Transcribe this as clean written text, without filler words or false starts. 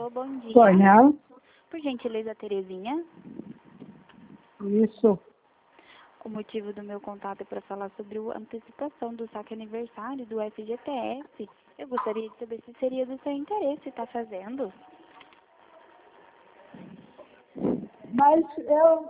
Alô, bom dia. Coronel? Por gentileza, Terezinha. Isso. O motivo do meu contato é para falar sobre a antecipação do saque aniversário do FGTS. Eu gostaria de saber se seria do seu interesse estar fazendo. Mas eu